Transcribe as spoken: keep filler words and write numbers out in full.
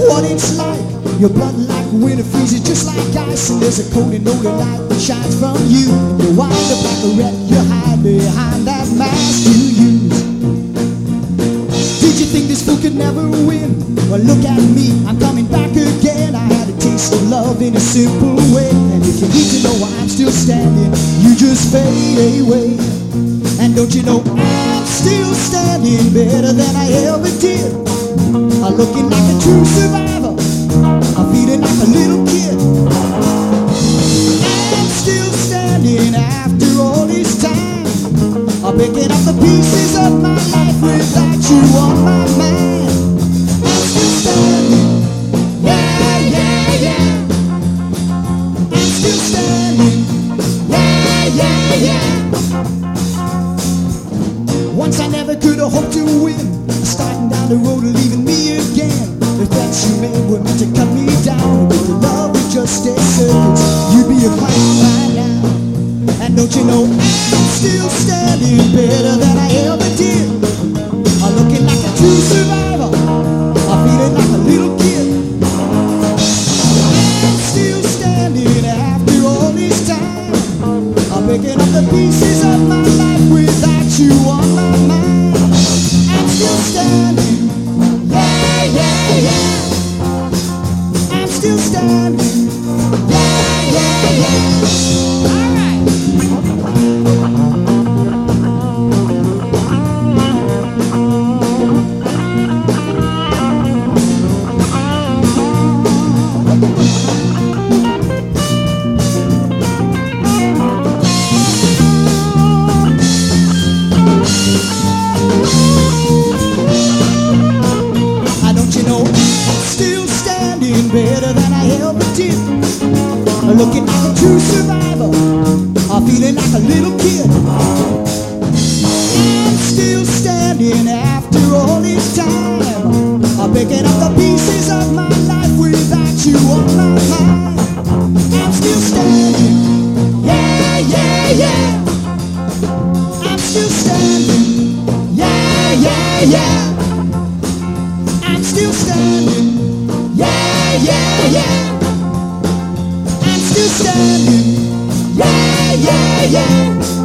what it's like. Your blood like winter freezes just like ice, and there's a cold and only light that shines from you. And you wind up like a wreck, you hide behind that mask you use. Did you think this fool could never win? Well, look at me, I'm coming back again. I had a taste of love in a simple way, and if you need to know why I'm still standing, you just fade away. And don't you know I'm still standing better than I ever did. I'm looking like a true survivor, I'm feeling like a little kid. I'm still standing after all this time. I'm picking up the pieces of my life without you on my mind. I'm still standing, yeah, yeah, yeah. I'm still standing, yeah, yeah, yeah. Once I never could have hoped to win, starting down the road and leaving me again. The threats you made were meant to cut me down, but the love was just a circus. You'd be a clown by now. And don't you know I'm still standing better than I ever did. I'm looking like a true survivor, I'm feeling like a little kid. I'm still standing after all this time. I'm picking up the pieces of my life without you on my mind. I'm still standing, yeah, yeah, yeah. I'm still standing, yeah, yeah, yeah. All right. Better than I ever did. Looking like a true survivor, I'm feeling like a little kid. I'm still standing after all this time. I'm picking up the pieces of my life without you on my mind. I'm still standing, yeah, yeah, yeah. I'm still standing, yeah, yeah, yeah. I'm still standing, yeah, yeah, yeah. I'm still standing, yeah, yeah, yeah.